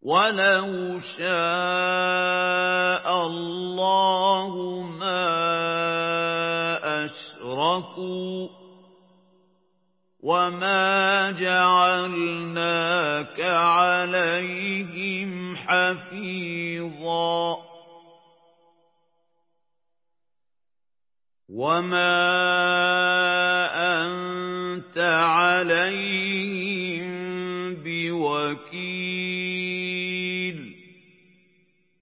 وَلَوْ شَاءَ اللَّهُ مَا أَشْرَكُوا وَمَا جَعَلْنَاكَ عَلَيْهِمْ حَفِيظًا وَمَا أَنتَ عَلَيْهِم